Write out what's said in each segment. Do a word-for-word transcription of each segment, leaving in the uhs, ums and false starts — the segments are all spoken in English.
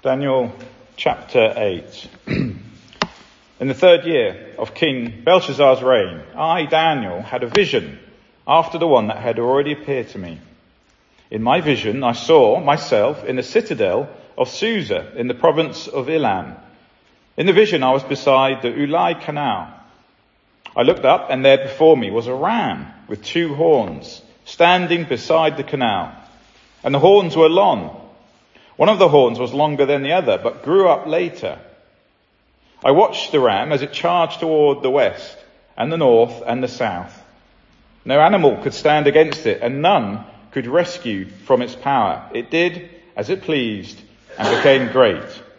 Daniel chapter eight. In the third year of King Belshazzar's reign, I, Daniel, had a vision after the one that had already appeared to me. In my vision, I saw myself in the citadel of Susa in the province of Elam. In the vision, I was beside the Ulai Canal. I looked up, and there before me was a ram with two horns standing beside the canal, and the horns were long. One of the horns was longer than the other, but grew up later. I watched the ram as it charged toward the west and the north and the south. No animal could stand against it, and none could rescue from its power. It did as it pleased and became great.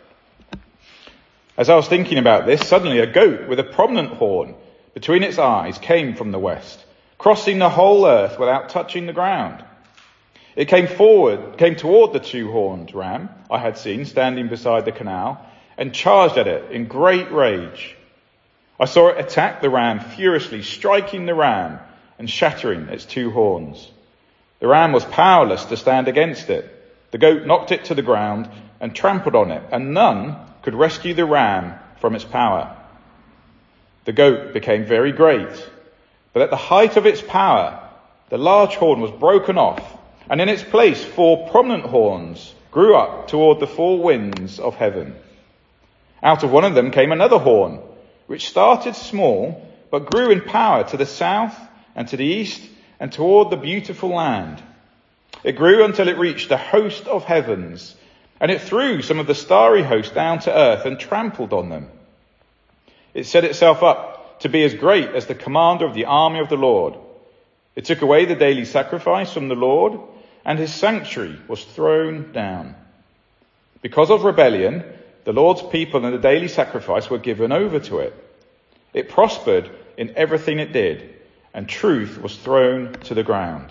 As I was thinking about this, suddenly a goat with a prominent horn between its eyes came from the west, crossing the whole earth without touching the ground. It came forward, came toward the two-horned ram I had seen standing beside the canal, and charged at it in great rage. I saw it attack the ram furiously, striking the ram and shattering its two horns. The ram was powerless to stand against it. The goat knocked it to the ground and trampled on it, and none could rescue the ram from its power. The goat became very great, but at the height of its power, the large horn was broken off, and in its place four prominent horns grew up toward the four winds of heaven. Out of one of them came another horn, which started small, but grew in power to the south and to the east and toward the beautiful land. It grew until it reached the host of heavens, and it threw some of the starry host down to earth and trampled on them. It set itself up to be as great as the commander of the army of the Lord. It took away the daily sacrifice from the Lord, and his sanctuary was thrown down. Because of rebellion, the Lord's people and the daily sacrifice were given over to it. It prospered in everything it did, and truth was thrown to the ground.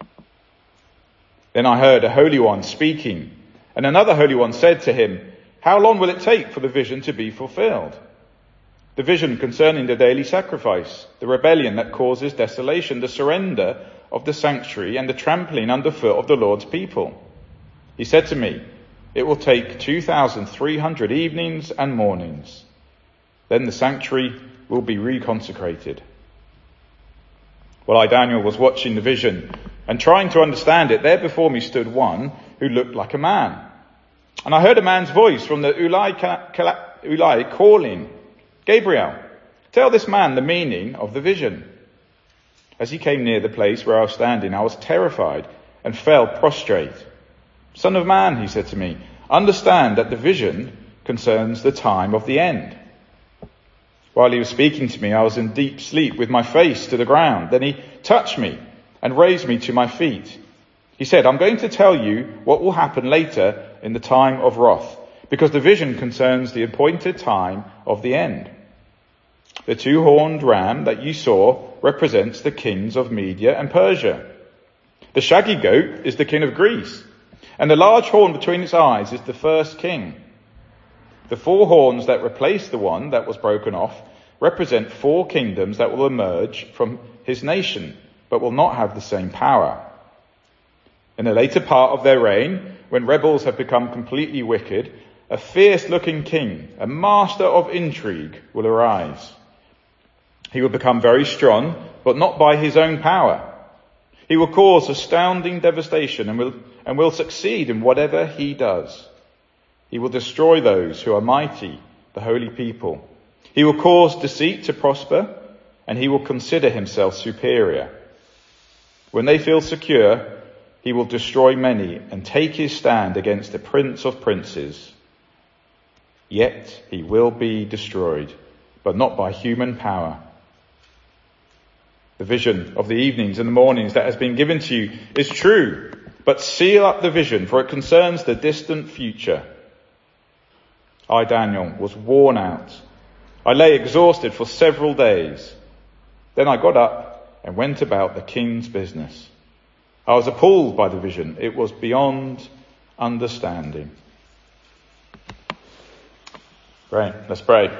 Then I heard a holy one speaking, and another holy one said to him, "How long will it take for the vision to be fulfilled?" The vision concerning the daily sacrifice, the rebellion that causes desolation, the surrender of the sanctuary, and the trampling underfoot of the Lord's people. He said to me, "It will take two thousand three hundred evenings and mornings. Then the sanctuary will be reconsecrated." While I, Daniel, was watching the vision and trying to understand it, there before me stood one who looked like a man. And I heard a man's voice from the Ulai, Ulai calling, "Gabriel, tell this man the meaning of the vision." As he came near the place where I was standing, I was terrified and fell prostrate. "Son of man," he said to me, "understand that the vision concerns the time of the end." While he was speaking to me, I was in deep sleep with my face to the ground. Then he touched me and raised me to my feet. He said, "I'm going to tell you what will happen later in the time of wrath, because the vision concerns the appointed time of the end. The two-horned ram that you saw represents the kings of Media and Persia. The shaggy goat is the king of Greece, and the large horn between its eyes is the first king. The four horns that replace the one that was broken off represent four kingdoms that will emerge from his nation, but will not have the same power. In the later part of their reign, when rebels have become completely wicked, a fierce-looking king, a master of intrigue, will arise. He will become very strong, but not by his own power. He will cause astounding devastation and will, and will succeed in whatever he does. He will destroy those who are mighty, the holy people. He will cause deceit to prosper, and he will consider himself superior. When they feel secure, he will destroy many and take his stand against the prince of princes. Yet he will be destroyed, but not by human power. The vision of the evenings and the mornings that has been given to you is true, but seal up the vision, for it concerns the distant future." I, Daniel, was worn out. I lay exhausted for several days. Then I got up and went about the king's business. I was appalled by the vision. It was beyond understanding. Right, let's pray.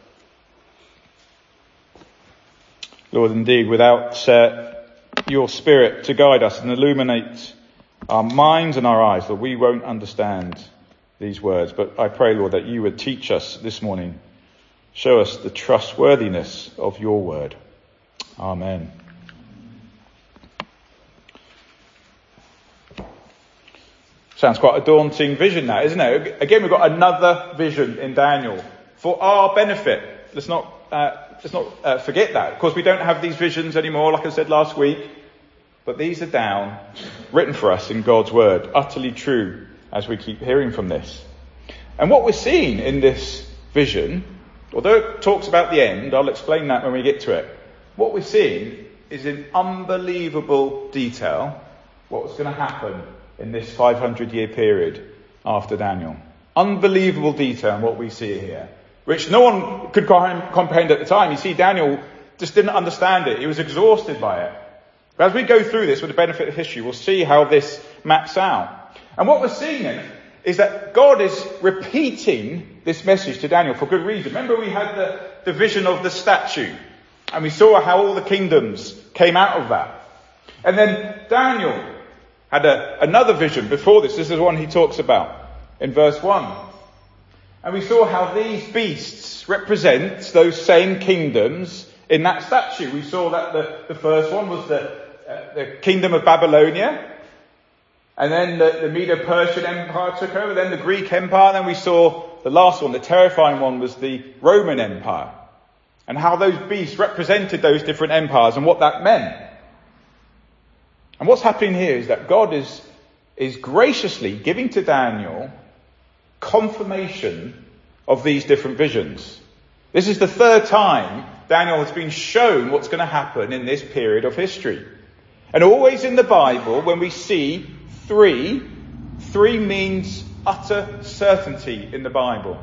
Lord, indeed, without uh, your Spirit to guide us and illuminate our minds and our eyes, that we won't understand these words. But I pray, Lord, that you would teach us this morning. Show us the trustworthiness of your word. Amen. Sounds quite a daunting vision now, isn't it? Again, we've got another vision in Daniel for our benefit. Let's not, uh, let's not uh, forget that. Of course, we don't have these visions anymore, like I said last week. But these are down, written for us in God's word, utterly true, as we keep hearing from this. And what we're seeing in this vision, although it talks about the end, I'll explain that when we get to it. What we're seeing is in unbelievable detail what's going to happen in this five hundred year period after Daniel. Unbelievable detail in what we see here, which no one could comprehend at the time. You see, Daniel just didn't understand it. He was exhausted by it. But as we go through this with the benefit of history, we'll see how this maps out. And what we're seeing in it is that God is repeating this message to Daniel for good reason. Remember, we had the, the vision of the statue, and we saw how all the kingdoms came out of that. And then Daniel had a, another vision before this. This is the one he talks about in verse one. And we saw how these beasts represent those same kingdoms in that statue. We saw that the, the first one was the, uh, the kingdom of Babylonia. And then the, the Medo-Persian Empire took over. Then the Greek Empire. Then we saw the last one, the terrifying one, was the Roman Empire. And how those beasts represented those different empires and what that meant. And what's happening here is that God is, is graciously giving to Daniel confirmation of these different visions. This is the third time Daniel has been shown what's going to happen in this period of history. And always in the Bible, when we see three, three means utter certainty in the Bible.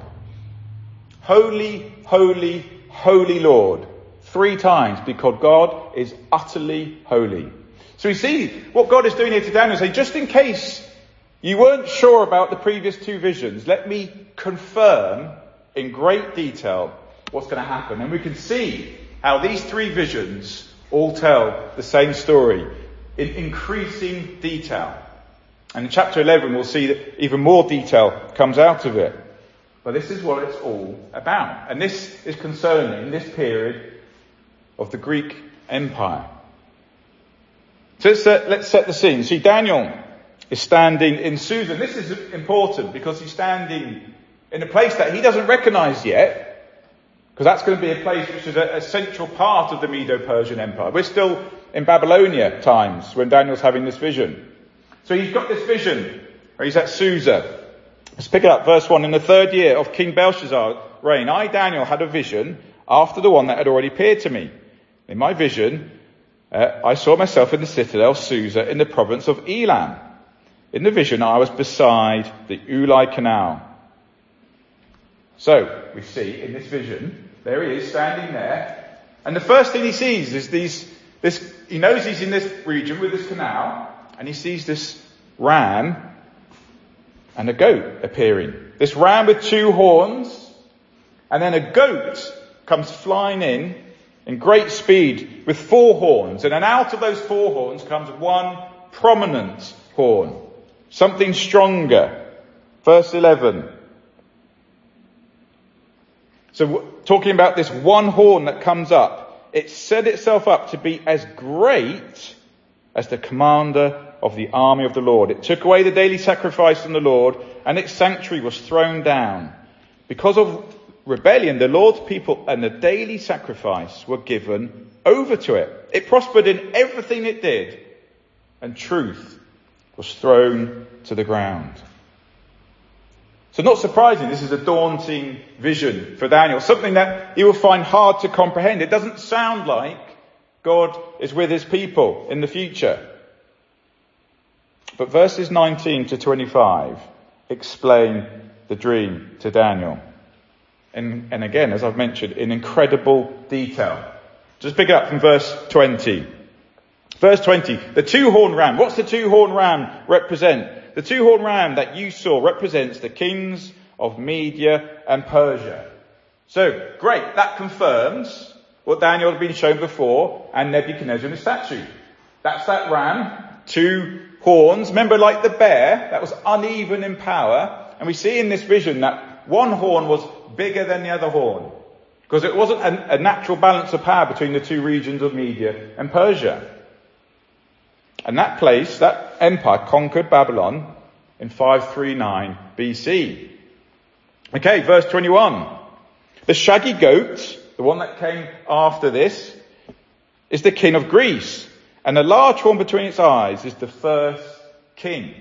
Holy, holy, holy Lord. Three times, because God is utterly holy. So we see what God is doing here to Daniel, saying, just in case you weren't sure about the previous two visions, let me confirm in great detail what's going to happen. And we can see how these three visions all tell the same story in increasing detail. And in chapter eleven, we'll see that even more detail comes out of it. But this is what it's all about. And this is concerning this period of the Greek Empire. So let's, uh, let's set the scene. See, Daniel is standing in Susa. This is important because he's standing in a place that he doesn't recognize yet, because that's going to be a place which is a, a central part of the Medo-Persian Empire. We're still in Babylonia times when Daniel's having this vision. So he's got this vision where he's at Susa. Let's pick it up, verse one. In the third year of King Belshazzar's reign, I, Daniel, had a vision after the one that had already appeared to me. In my vision, Uh, I saw myself in the citadel Susa in the province of Elam. In the vision, I was beside the Ulai Canal. So, we see in this vision, there he is standing there. And the first thing he sees is these, this, he knows he's in this region with this canal, and he sees this ram and a goat appearing. This ram with two horns, and then a goat comes flying in in great speed with four horns. And then out of those four horns comes one prominent horn. Something stronger. Verse eleven. So talking about this one horn that comes up, it set itself up to be as great as the commander of the army of the Lord. It took away the daily sacrifice from the Lord, and its sanctuary was thrown down. Because of rebellion, the Lord's people and the daily sacrifice were given over to it. It prospered in everything it did, and truth was thrown to the ground. So not surprising, this is a daunting vision for Daniel, something that he will find hard to comprehend. It doesn't sound like God is with his people in the future. But verses nineteen to twenty-five explain the dream to Daniel. And, and again, as I've mentioned, in incredible detail. Just pick it up from verse twenty. Verse twenty, the two-horned ram. What's the two-horned ram represent? The two-horned ram that you saw represents the kings of Media and Persia. So, great, that confirms what Daniel had been shown before and Nebuchadnezzar in the statue. That's that ram, two horns. Remember, like the bear, that was uneven in power, And we see in this vision that one horn was bigger than the other horn, because it wasn't a, a natural balance of power between the two regions of Media and Persia. And that place, that empire, conquered Babylon in five thirty-nine B C. Okay, verse twenty-one. The shaggy goat, the one that came after this, is the king of Greece. And the large horn between its eyes is the first king.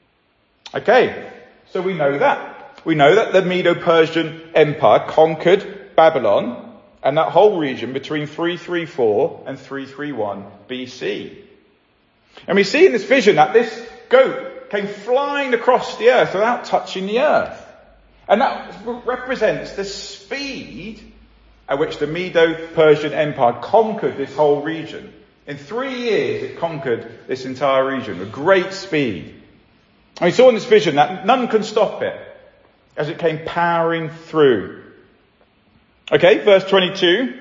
Okay, so we know that. We know that the Medo-Persian Empire conquered Babylon and that whole region between three thirty-four and three thirty-one B C. And we see in this vision that this goat came flying across the earth without touching the earth. And that represents the speed at which the Medo-Persian Empire conquered this whole region. In three years it conquered this entire region with great speed. And we saw in this vision that none can stop it as it came powering through. Okay, verse twenty-two.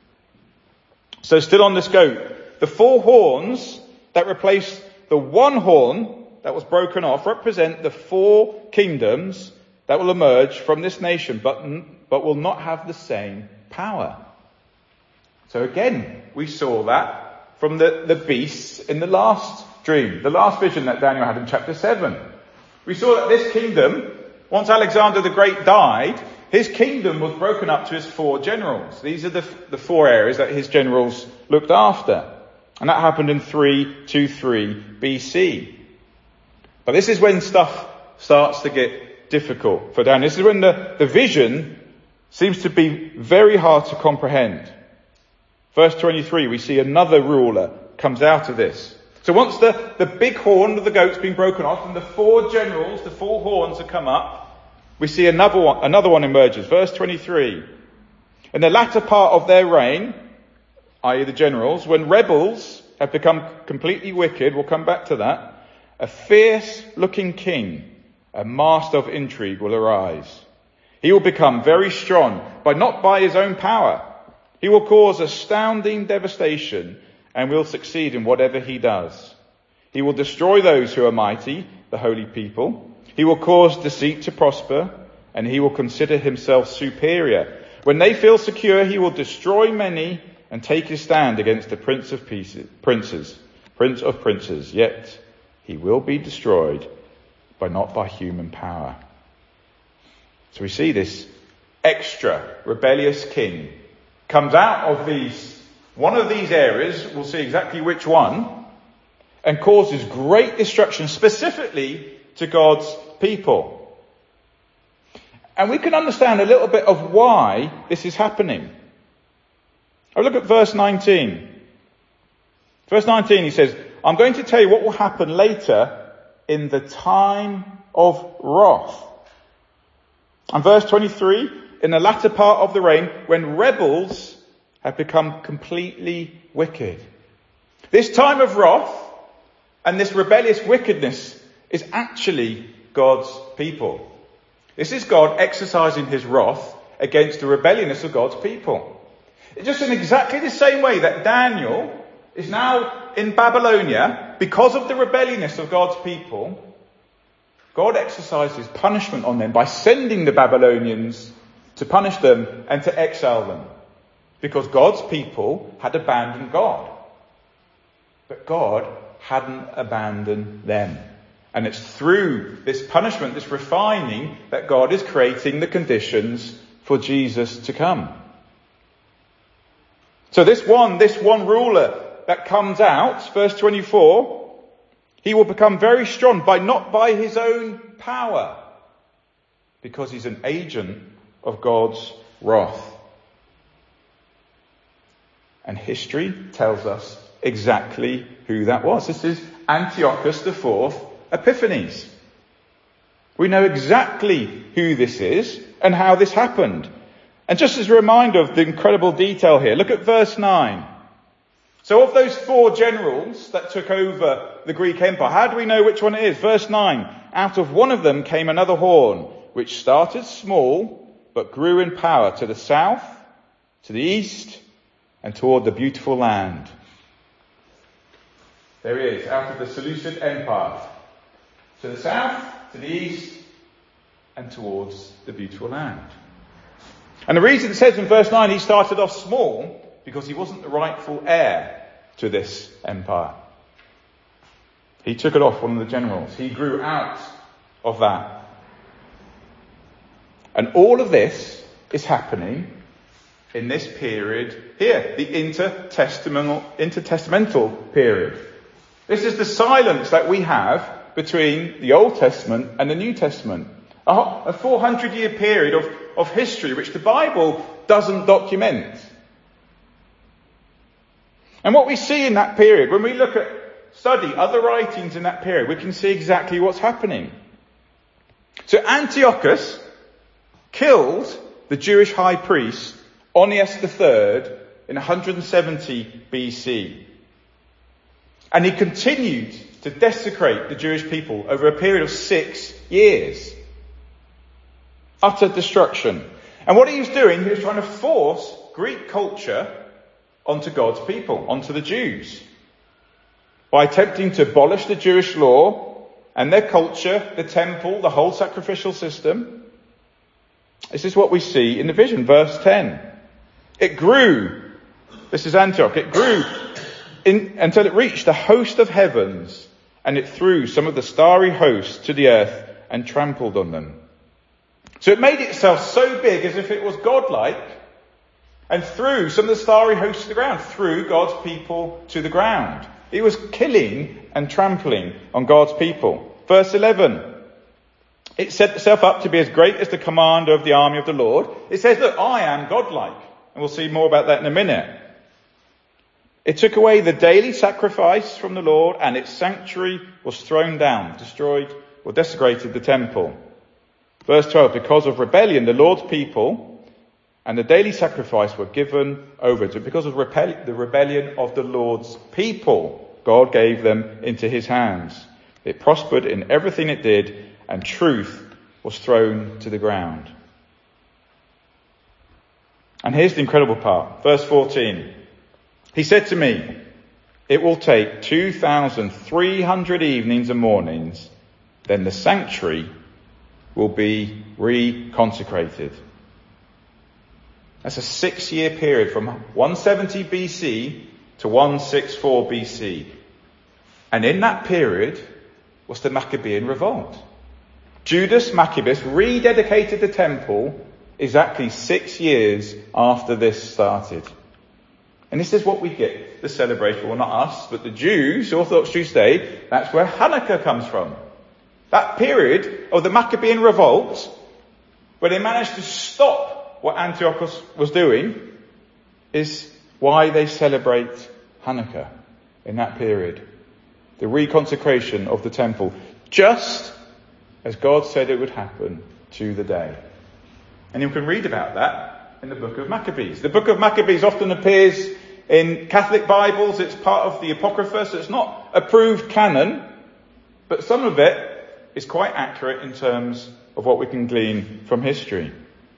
So still on this goat, the four horns that replace the one horn that was broken off represent the four kingdoms that will emerge from this nation, but, but will not have the same power. So again, we saw that from the, the beasts in the last dream, the last vision that Daniel had in chapter seven. We saw that this kingdom, once Alexander the Great died, his kingdom was broken up to his four generals. These are the, the four areas that his generals looked after. And that happened in three twenty-three B C. But this is when stuff starts to get difficult for Daniel. This is when the, the vision seems to be very hard to comprehend. Verse twenty-three, we see another ruler comes out of this. So once the, the big horn of the goat's been broken off and the four generals, the four horns have come up, we see another one, another one emerges. Verse twenty-three. In the latter part of their reign, that is the generals, when rebels have become completely wicked, we'll come back to that, a fierce-looking king, a master of intrigue, will arise. He will become very strong, but not by his own power. He will cause astounding devastation and will succeed in whatever he does. He will destroy those who are mighty, the holy people. He will cause deceit to prosper, and he will consider himself superior. When they feel secure, he will destroy many and take his stand against the prince of pieces, princes, prince of princes. Yet he will be destroyed, but not by human power. So we see this extra rebellious king comes out of these, one of these areas, we'll see exactly which one, and causes great destruction specifically to God's people. And we can understand a little bit of why this is happening. Have a look at verse nineteen. Verse nineteen, he says, I'm going to tell you what will happen later in the time of wrath. And verse twenty-three, in the latter part of the reign, when rebels have become completely wicked. This time of wrath and this rebellious wickedness is actually God's people. This is God exercising his wrath against the rebelliousness of God's people. It's just in exactly the same way that Daniel is now in Babylonia because of the rebelliousness of God's people. God exercises punishment on them by sending the Babylonians to punish them and to exile them, because God's people had abandoned God. But God hadn't abandoned them. And it's through this punishment, this refining, that God is creating the conditions for Jesus to come. So this one, this one ruler that comes out, verse twenty-four, he will become very strong, by not by his own power, because he's an agent of God's wrath. And history tells us exactly who that was. This is Antiochus the Fourth Epiphanes. We know exactly who this is and how this happened. And just as a reminder of the incredible detail here, look at verse nine. So of those four generals that took over the Greek Empire, how do we know which one it is? Verse nine, out of one of them came another horn, which started small, but grew in power to the south, to the east, and toward the beautiful land. There he is, out of the Seleucid Empire. To the south, to the east, and towards the beautiful land. And the reason it says in verse nine he started off small, because he wasn't the rightful heir to this empire. He took it off one of the generals. He grew out of that. And all of this is happening in this period here, the intertestamental, intertestamental period. This is the silence that we have between the Old Testament and the New Testament. A four hundred year period of, of history which the Bible doesn't document. And what we see in that period, when we look at, study other writings in that period, we can see exactly what's happening. So Antiochus killed the Jewish high priest, Onias the third, in one hundred seventy B C. And he continued to desecrate the Jewish people over a period of six years. Utter destruction. And what he was doing, he was trying to force Greek culture onto God's people, onto the Jews, by attempting to abolish the Jewish law and their culture, the temple, the whole sacrificial system. This is what we see in the vision, verse ten. It grew, this is Antioch, it grew in, until it reached the host of heavens, and it threw some of the starry hosts to the earth and trampled on them. So it made itself so big as if it was godlike, and threw some of the starry hosts to the ground, threw God's people to the ground. It was killing and trampling on God's people. Verse eleven. It set itself up to be as great as the commander of the army of the Lord. It says, look, I am godlike. And we'll see more about that in a minute. It took away the daily sacrifice from the Lord, and its sanctuary was thrown down, destroyed, or desecrated the temple. Verse twelve, because of rebellion, the Lord's people and the daily sacrifice were given over to, because of repel, the rebellion of the Lord's people, God gave them into his hands. It prospered in everything it did, and truth was thrown to the ground. And here's the incredible part. Verse fourteen. He said to me, it will take two thousand three hundred evenings and mornings, then the sanctuary will be reconsecrated. That's a six-year period from one seventy B C to one sixty-four B C. And in that period was the Maccabean revolt. Judas Maccabeus rededicated the temple exactly six years after this started. And this is what we get the celebration, well, not us, but the Jews, Orthodox Jews today, that's where Hanukkah comes from. That period of the Maccabean revolt, where they managed to stop what Antiochus was doing, is why they celebrate Hanukkah in that period. The reconsecration of the temple, just as God said it would happen to the day. And you can read about that in the book of Maccabees. The book of Maccabees often appears in Catholic Bibles. It's part of the Apocrypha, so it's not approved canon, but some of it is quite accurate in terms of what we can glean from history.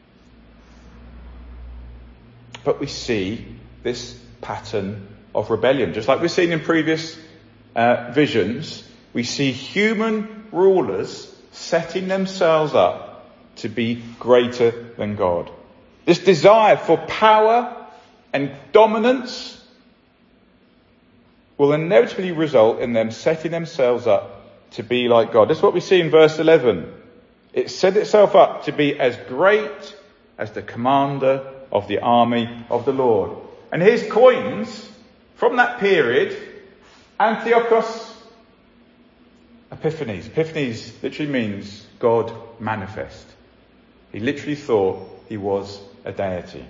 But we see this pattern of rebellion. Just like we've seen in previous uh, visions, we see human rulers setting themselves up to be greater than God. This desire for power and dominance will inevitably result in them setting themselves up to be like God. This is what we see in verse eleven. It set itself up to be as great as the commander of the army of the Lord. And his coins from that period, Antiochus Epiphanes. Epiphanes literally means God manifest. He literally thought he was a deity.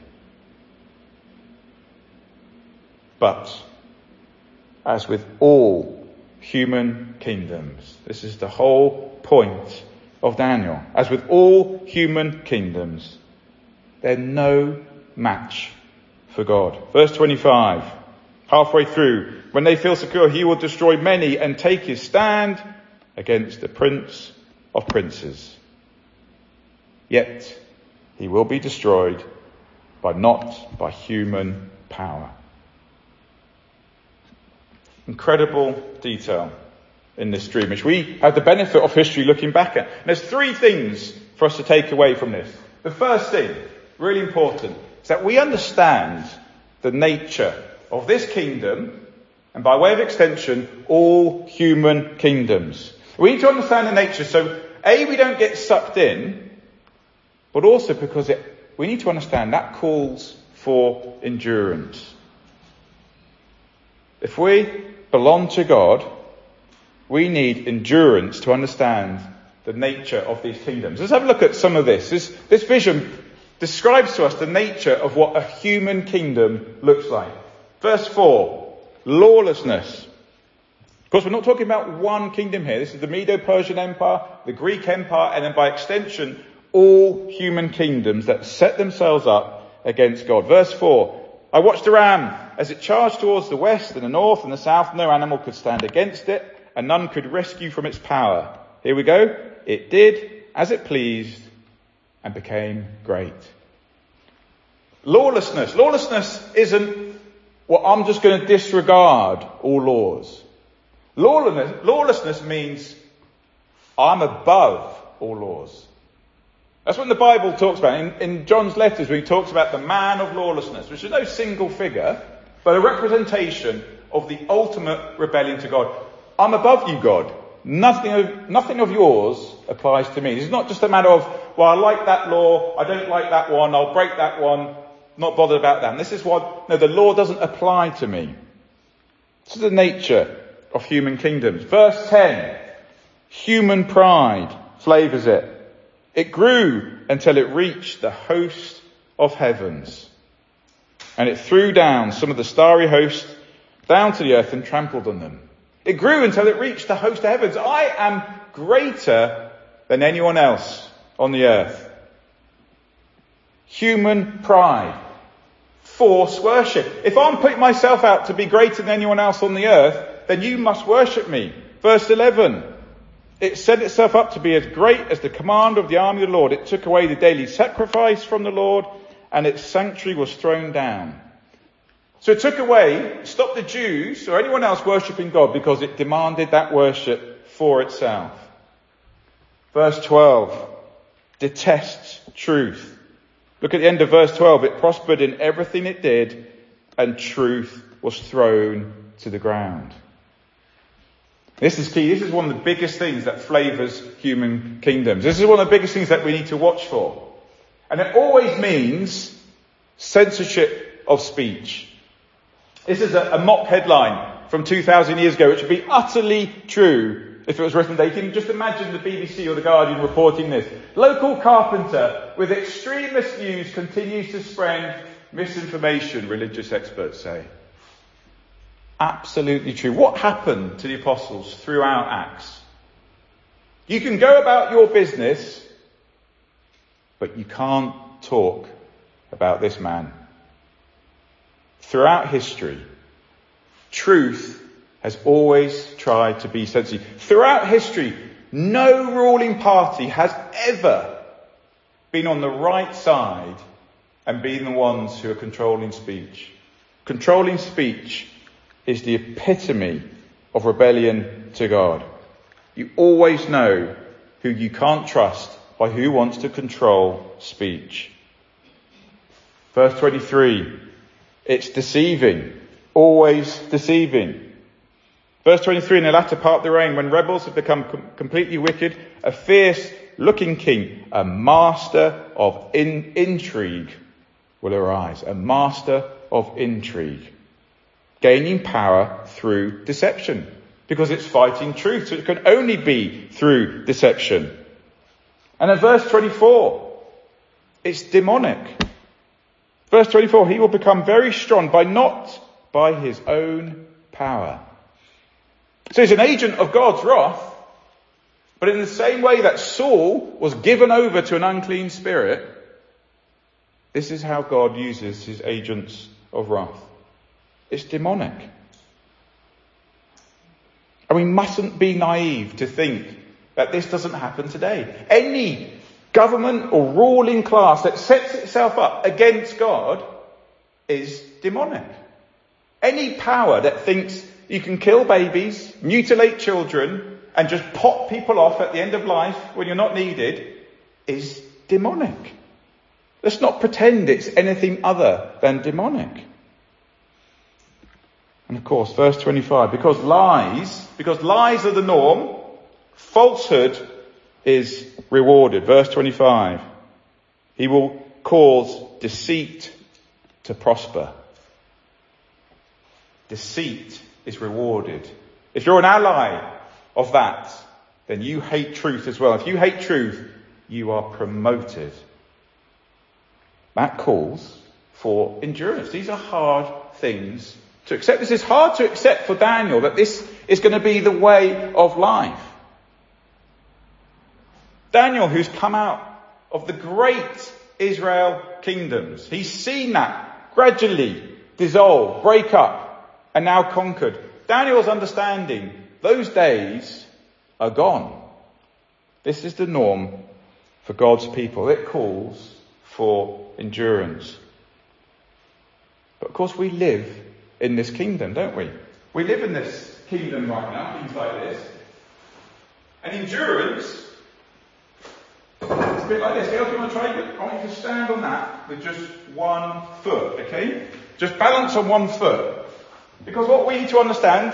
But, as with all human kingdoms, this is the whole point of Daniel. As with all human kingdoms, they're no match for God. Verse twenty-five, halfway through, when they feel secure, he will destroy many and take his stand against the prince of princes. Yet he will be destroyed, but not by human power. Incredible detail in this dream, which we have the benefit of history looking back at. And there's three things for us to take away from this. The first thing, really important, is that we understand the nature of this kingdom, and by way of extension, all human kingdoms. We need to understand the nature, so A, we don't get sucked in, but also because it, we need to understand that calls for endurance. If we belong to God, we need endurance to understand the nature of these kingdoms. Let's have a look at some of this. This, this vision describes to us the nature of what a human kingdom looks like. Verse four, lawlessness. Of course, we're not talking about one kingdom here. This is the Medo-Persian Empire, the Greek Empire, and then by extension, all human kingdoms that set themselves up against God. Verse four, I watched the ram as it charged towards the west and the north and the south. No animal could stand against it, and none could rescue from its power. Here we go. It did as it pleased and became great. Lawlessness. Lawlessness isn't, well, I'm just going to disregard all laws. Lawlessness, lawlessness means I'm above all laws. That's what the Bible talks about. In, in John's letters, where he talks about the man of lawlessness, which is no single figure, but a representation of the ultimate rebellion to God. I'm above you, God. Nothing of, nothing of yours applies to me. It's not just a matter of, well, I like that law, I don't like that one, I'll break that one, not bothered about that. And this is what, no, the law doesn't apply to me. This is the nature of human kingdoms. Verse ten, human pride flavours it. It grew until it reached the host of heavens. And it threw down some of the starry host down to the earth and trampled on them. It grew until it reached the host of heavens. I am greater than anyone else on the earth. Human pride. Force worship. If I'm putting myself out to be greater than anyone else on the earth, then you must worship me. Verse eleven. It set itself up to be as great as the command of the army of the Lord. It took away the daily sacrifice from the Lord, and its sanctuary was thrown down. So it took away, stopped the Jews or anyone else worshipping God because it demanded that worship for itself. Verse twelve, detests truth. Look at the end of verse twelve. It prospered in everything it did, and truth was thrown to the ground. This is key. This is one of the biggest things that flavours human kingdoms. This is one of the biggest things that we need to watch for. And it always means censorship of speech. This is a, a mock headline from two thousand years ago, which would be utterly true if it was written today. You can just imagine the B B C or the Guardian reporting this. Local carpenter with extremist views continues to spread misinformation, religious experts say. Absolutely true. What happened to the apostles throughout Acts? You can go about your business, but you can't talk about this man. Throughout history, truth has always tried to be sensitive. Throughout history, no ruling party has ever been on the right side and been the ones who are controlling speech. Controlling speech is the epitome of rebellion to God. You always know who you can't trust by who wants to control speech. Verse twenty-three, it's deceiving, always deceiving. Verse twenty-three, in the latter part of the reign, when rebels have become com- completely wicked, a fierce-looking king, a master of in- intrigue will arise. A master of intrigue. Gaining power through deception. Because it's fighting truth. So it can only be through deception. And in verse twenty-four, it's demonic. Verse twenty-four, he will become very strong by not by his own power. So he's an agent of God's wrath. But in the same way that Saul was given over to an unclean spirit, this is how God uses his agents of wrath. It's demonic. And we mustn't be naive to think that this doesn't happen today. Any government or ruling class that sets itself up against God is demonic. Any power that thinks you can kill babies, mutilate children, and just pop people off at the end of life when you're not needed is demonic. Let's not pretend it's anything other than demonic. And of course, verse twenty-five, because lies, because lies are the norm, falsehood is rewarded. Verse twenty-five, he will cause deceit to prosper. Deceit is rewarded. If you're an ally of that, then you hate truth as well. If you hate truth, you are promoted. That calls for endurance. These are hard things to accept. This is hard to accept for Daniel, that this is going to be the way of life. Daniel, who's come out of the great Israel kingdoms, he's seen that gradually dissolve, break up, and now conquered. Daniel's understanding, those days are gone. This is the norm for God's people. It calls for endurance. But of course we live in this kingdom, don't we? We live in this kingdom right now, things like this. And endurance, it's a bit like this. Girls, you want to try it? I want you to stand on that with just one foot, okay? Just balance on one foot. Because what we need to understand,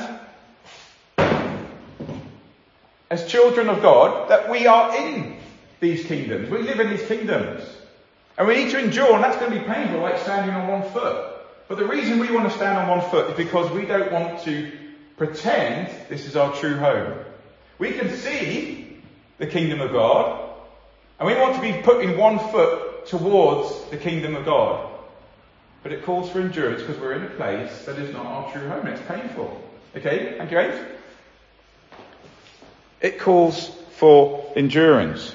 as children of God, that we are in these kingdoms. We live in these kingdoms. And we need to endure, and that's going to be painful, like standing on one foot. But the reason we want to stand on one foot is because we don't want to pretend this is our true home. We can see the kingdom of God, and we want to be putting one foot towards the kingdom of God. But it calls for endurance because we're in a place that is not our true home. It's painful. Okay? Thank you, Ace. It calls for endurance.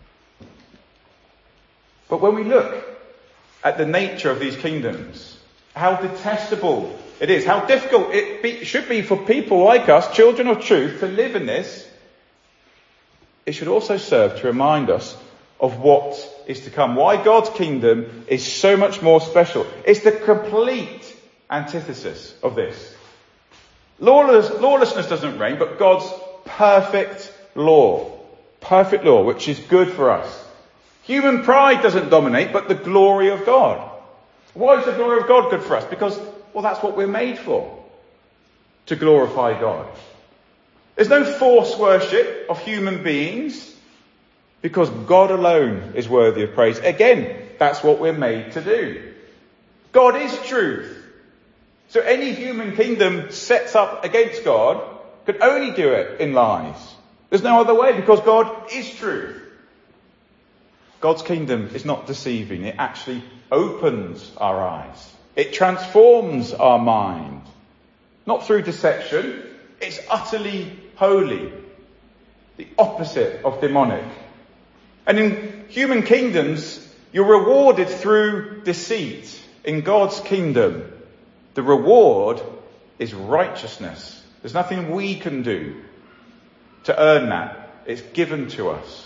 But when we look at the nature of these kingdoms, how detestable it is, how difficult it be, should be for people like us, children of truth, to live in this, it should also serve to remind us of what is to come. Why God's kingdom is so much more special. It's the complete antithesis of this. Lawless, lawlessness doesn't reign, but God's perfect law. Perfect law, which is good for us. Human pride doesn't dominate, but the glory of God. Why is the glory of God good for us? Because, well, that's what we're made for. To glorify God. There's no forced worship of human beings, because God alone is worthy of praise. Again, that's what we're made to do. God is truth. So any human kingdom sets up against God could only do it in lies. There's no other way, because God is truth. God's kingdom is not deceiving. It actually opens our eyes. It transforms our mind. Not through deception. It's utterly holy. The opposite of demonic. And in human kingdoms, you're rewarded through deceit. In God's kingdom, the reward is righteousness. There's nothing we can do to earn that. It's given to us.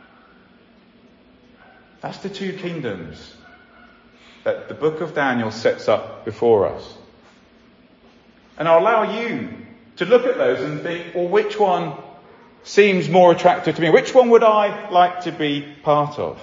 That's the two kingdoms that the book of Daniel sets up before us. And I'll allow you to look at those and think, well, which one seems more attractive to me? Which one would I like to be part of?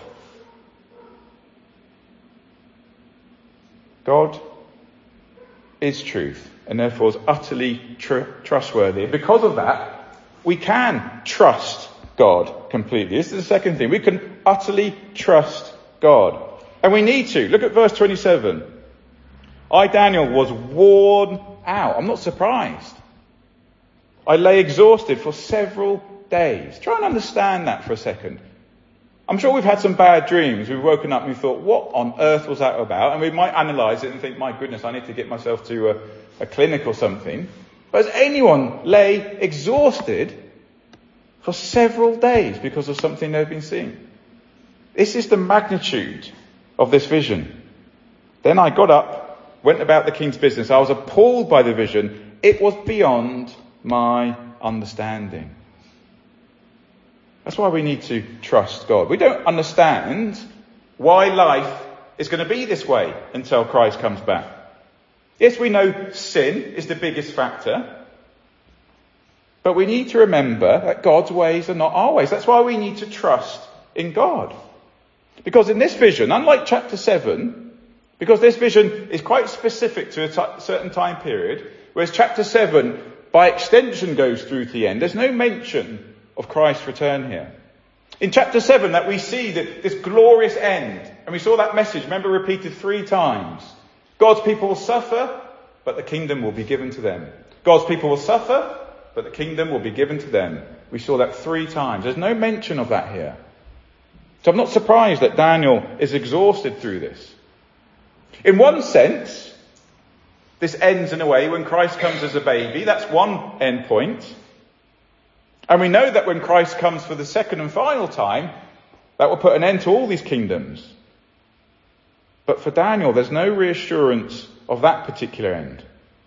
God is truth, and therefore is utterly tr- trustworthy. Because of that, we can trust God completely. This is the second thing. We can utterly trust God. And we need to. Look at verse twenty-seven. I, Daniel, was worn out. I'm not surprised. I lay exhausted for several days. Try and understand that for a second. I'm sure we've had some bad dreams. We've woken up and we thought, what on earth was that about? And we might analyse it and think, my goodness, I need to get myself to a, a clinic or something. But has anyone lay exhausted for several days because of something they've been seeing? This is the magnitude of this vision. Then I got up, went about the king's business. I was appalled by the vision. It was beyond my understanding. That's why we need to trust God. We don't understand why life is going to be this way until Christ comes back. Yes, we know sin is the biggest factor. But we need to remember that God's ways are not our ways. That's why we need to trust in God. Because in this vision, unlike chapter seven, because this vision is quite specific to a t- certain time period, whereas chapter seven, by extension, goes through to the end, there's no mention of Christ's return here. In chapter seven, that we see that this glorious end, and we saw that message, remember, repeated three times. God's people will suffer, but the kingdom will be given to them. God's people will suffer, but the kingdom will be given to them. We saw that three times. There's no mention of that here. So I'm not surprised that Daniel is exhausted through this. In one sense, this ends in a way when Christ comes as a baby. That's one end point. And we know that when Christ comes for the second and final time, that will put an end to all these kingdoms. But for Daniel, there's no reassurance of that particular end.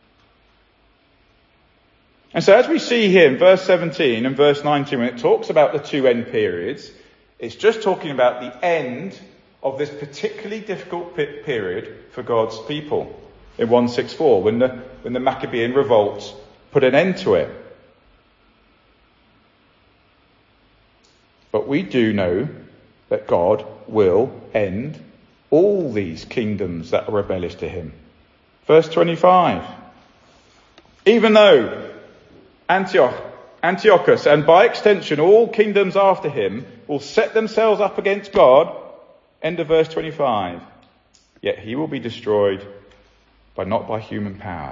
And so as we see here in verse seventeen and verse nineteen, when it talks about the two end periods, it's just talking about the end of this particularly difficult period for God's people in one sixty-four, when the, when the Maccabean revolt put an end to it. But we do know that God will end all these kingdoms that are rebellious to him. Verse twenty-five. Even though Antioch, Antiochus, and by extension all kingdoms after him, will set themselves up against God, end of verse twenty-five, yet he will be destroyed, but not by human power.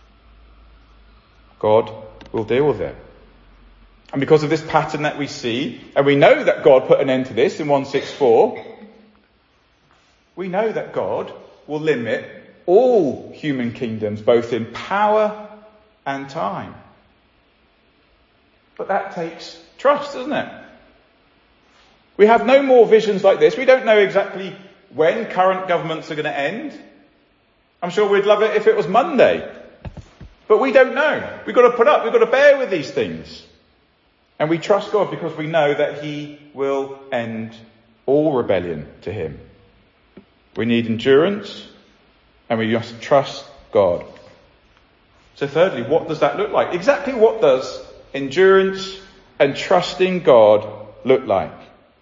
God will deal with it. And because of this pattern that we see, and we know that God put an end to this in one sixty-four, we know that God will limit all human kingdoms, both in power and time. But that takes trust, doesn't it? We have no more visions like this. We don't know exactly when current governments are going to end. I'm sure we'd love it if it was Monday. But we don't know. We've got to put up, we've got to bear with these things. And we trust God because we know that he will end all rebellion to him. We need endurance and we must trust God. So thirdly, what does that look like? Exactly what does endurance and trusting God look like?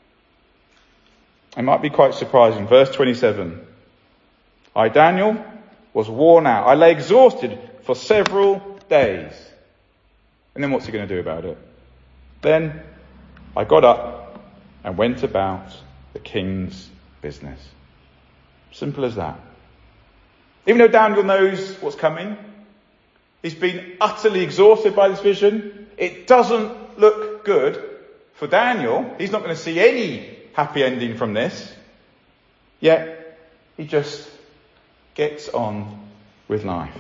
It might be quite surprising. Verse twenty-seven. I, Daniel, was worn out. I lay exhausted for several days. And then what's he going to do about it? Then I got up and went about the king's business. Simple as that. Even though Daniel knows what's coming, he's been utterly exhausted by this vision. It doesn't look good for Daniel. He's not going to see any happy ending from this. Yet he just gets on with life.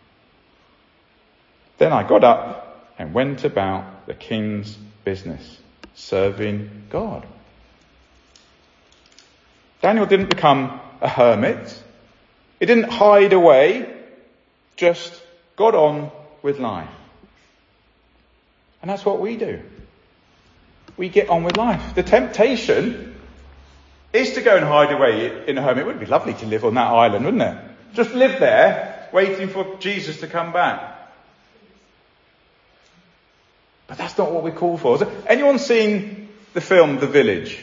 Then I got up and went about the king's business, serving God. Daniel didn't become a hermit. He didn't hide away, just got on with life. And that's what we do. We get on with life. The temptation is to go and hide away in a hermit. It would be lovely to live on that island, wouldn't it? Just live there, waiting for Jesus to come back. But that's not what we're called for. Has anyone seen the film The Village?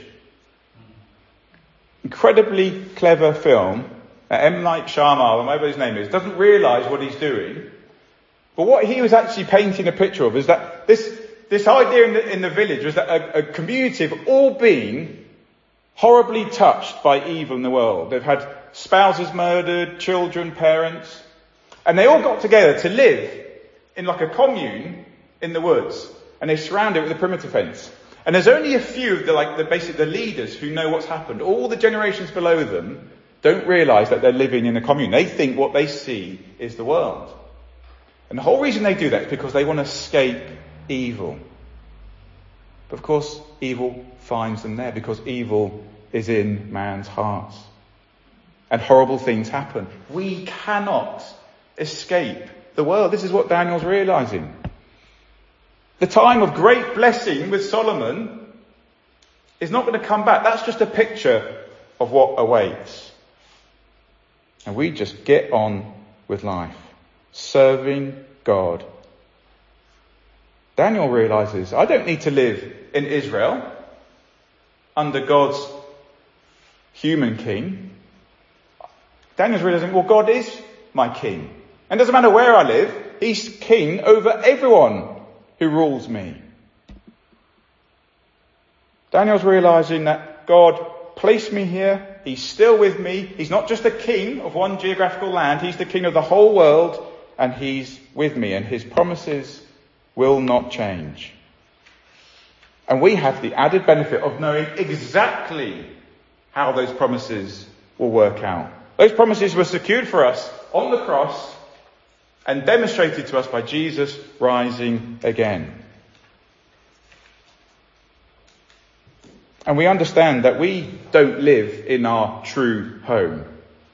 Incredibly clever film. M. Night Shyamalan, or whatever his name is, doesn't realise what he's doing. But what he was actually painting a picture of is that this this idea in the, in the village was that a, a community have all been horribly touched by evil in the world. They've had spouses murdered, children, parents, and they all got together to live in like a commune in the woods, and they surround it with a perimeter fence. And there's only a few of the like the basic the leaders who know what's happened. All the generations below them don't realise that they're living in a commune. They think what they see is the world. And the whole reason they do that is because they want to escape evil. But of course, evil finds them there because evil is in man's hearts. And horrible things happen. We cannot escape the world. This is what Daniel's realising. The time of great blessing with Solomon is not going to come back. That's just a picture of what awaits. And we just get on with life, serving God. Daniel realises, I don't need to live in Israel under God's human king. Daniel's realizing, well, God is my king. And it doesn't matter where I live, he's king over everyone who rules me. Daniel's realizing that God placed me here. He's still with me. He's not just a king of one geographical land. He's the king of the whole world, and he's with me, and his promises will not change. And we have the added benefit of knowing exactly how those promises will work out. Those promises were secured for us on the cross and demonstrated to us by Jesus rising again. And we understand that we don't live in our true home.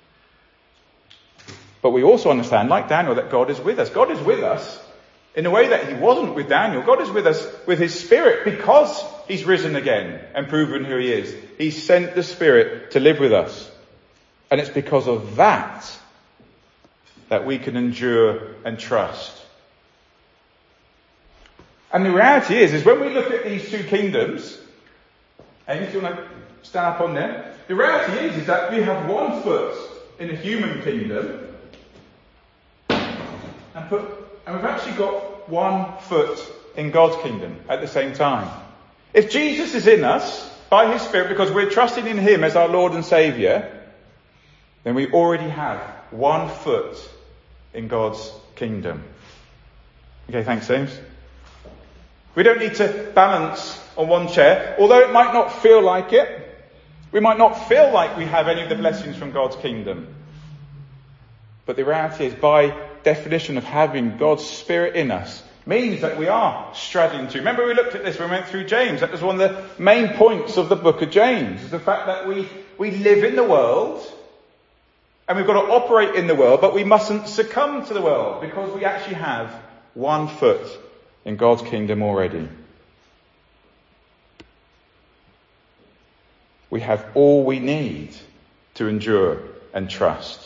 But we also understand, like Daniel, that God is with us. God is with us in a way that he wasn't with Daniel. God is with us with his Spirit because he's risen again and proven who he is. He sent the Spirit to live with us. And it's because of that that we can endure and trust. And the reality is, is when we look at these two kingdoms, and if you want to stand up on there, the reality is, is that we have one foot in a human kingdom, and put, and we've actually got one foot in God's kingdom at the same time. If Jesus is in us by his Spirit because we're trusting in him as our Lord and Saviour, then we already have one foot in God's kingdom. Okay, thanks, James. We don't need to balance on one chair, although it might not feel like it. We might not feel like we have any of the blessings from God's kingdom. But the reality is, by definition of having God's Spirit in us, means that we are straddling to. Remember we looked at this when we went through James. That was one of the main points of the book of James. Is the fact that we, we live in the world and we've got to operate in the world, but we mustn't succumb to the world because we actually have one foot in God's kingdom already. We have all we need to endure and trust.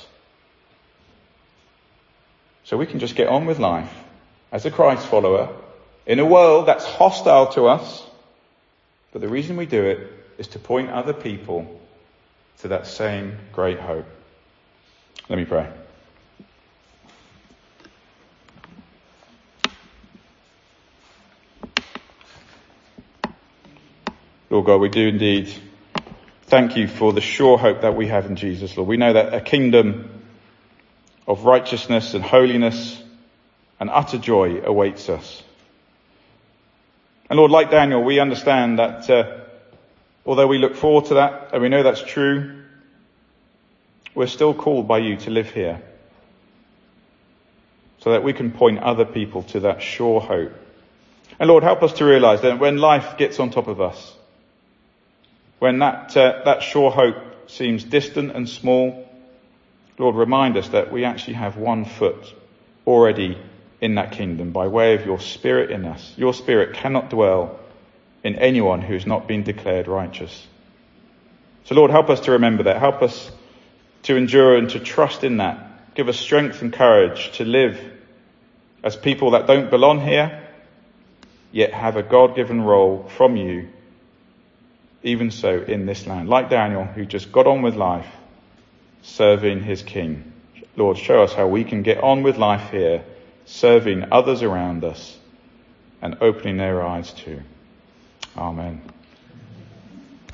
So we can just get on with life as a Christ follower in a world that's hostile to us. But the reason we do it is to point other people to that same great hope. Let me pray. Lord God, we do indeed thank you for the sure hope that we have in Jesus, Lord. We know that a kingdom of righteousness and holiness and utter joy awaits us. And Lord, like Daniel, we understand that uh, although we look forward to that and we know that's true, we're still called by you to live here so that we can point other people to that sure hope. And Lord, help us to realize that when life gets on top of us, when that uh, that sure hope seems distant and small, Lord, remind us that we actually have one foot already in that kingdom by way of your Spirit in us. Your Spirit cannot dwell in anyone who's not been declared righteous. So Lord, help us to remember that. Help us to endure and to trust in that. Give us strength and courage to live as people that don't belong here, yet have a God-given role from you, even so in this land. Like Daniel, who just got on with life, serving his King. Lord, show us how we can get on with life here, serving others around us and opening their eyes too. Amen.